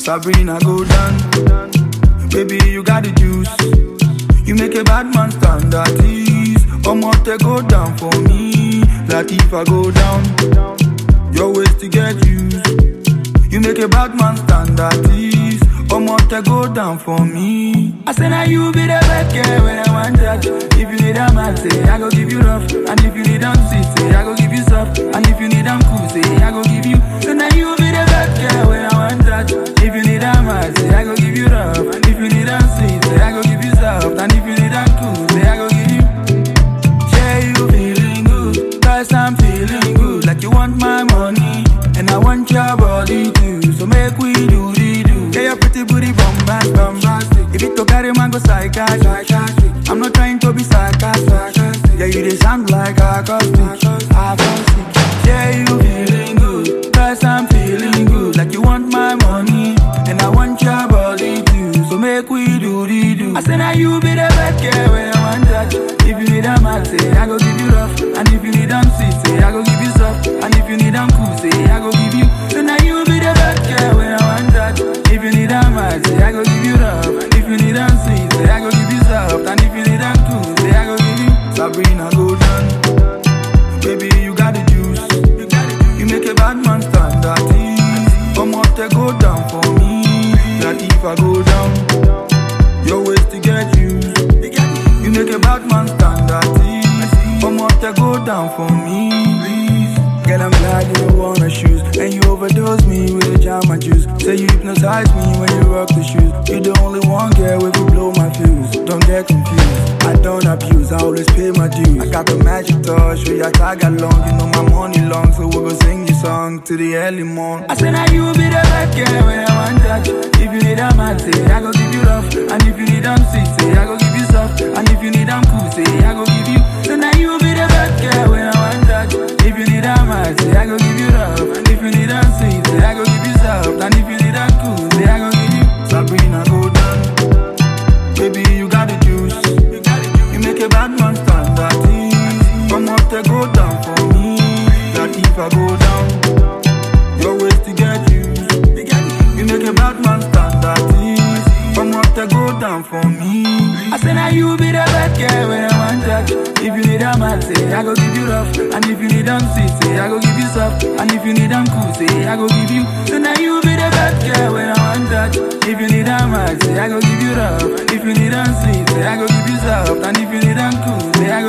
Sabrina, go down. Baby, you got the juice. You make a bad man stand at ease. Omote go down for me. Like if I go down, your ways to get used. You make a bad man stand at ease. Omote go down for me. I say now you be the bad girl when I want that. If you need a man, say I go give you rough. And if you need them sweet, say I go give you soft. And if you need them cool, say I go give you. So now you be the bad girl when I want that. If you need a man, say I go give you rough. And if you need them sweet, say I go give you soft. And if you need them cool, say I go give you. Yeah, you feeling good, cause I'm feeling good. Like you want my money, and I want your body too. So make we do the do. Yeah, your pretty booty bombastic. If it to carry man go psychiatric. I'm not trying to be sarcastic. Yeah, you dey sound like acoustic. Yeah, you feeling good, cause I'm feeling good. Like you want my money, and I want your body too. So make we do the do. I say now you be the bad girl when I want that. If you need a man, say I go give you rough. And if you need them sweet, say I go give you soft. And if you need them cool, say I go give you. So now you be the bad girl when I want that. If you need a man, say I go give you rough. And if you need them sweet, say I go give you soft. And if you need them cool, say I go give you. Sabrina, go down. Baby, you got the juice. You make a bad man stand at ease. Omote go down for me. That if I go down, your ways to get used. You make a bad man stand at ease. Omote go down for me. Girl, I'm glad you don't wanna shoes. And you overdose me with a jam and juice. Say you hypnotize me when you rock the shoes. You the only one girl if you blow my fuse. Don't get confused, I don't abuse, I always pay my dues. I got the magic touch, so your tag along. You know my money long, so we'll go sing your song to the early morn. I say now you be the bad girl when I want that. If you need a man, say I go give you rough. And if you need them sweet, say I go give you soft. And if you need them cool, say I go give you. So now you be the bad girl when I want that. If you need a man, say I go give you rough. And if you need them sweet, say I go give you soft. And if you need them cool, say I go give you. Sabrina, go down. Baby, you got the juice. You make a bad man stand at ease. Omote go down for me. That if I go down, your ways to get used. You make a bad man stand at ease. Omote go down for me. I say now you be the bad girl when I want that. If you need a man, say I go give you rough. And if you need them sweet, say I go give you soft. And if you need them cool, say I go give you. So now you be the bad girl when I want that. If you need a man, say I go give you rough. If you need them sweet, say I go give you soft. And if you need them cool, say I go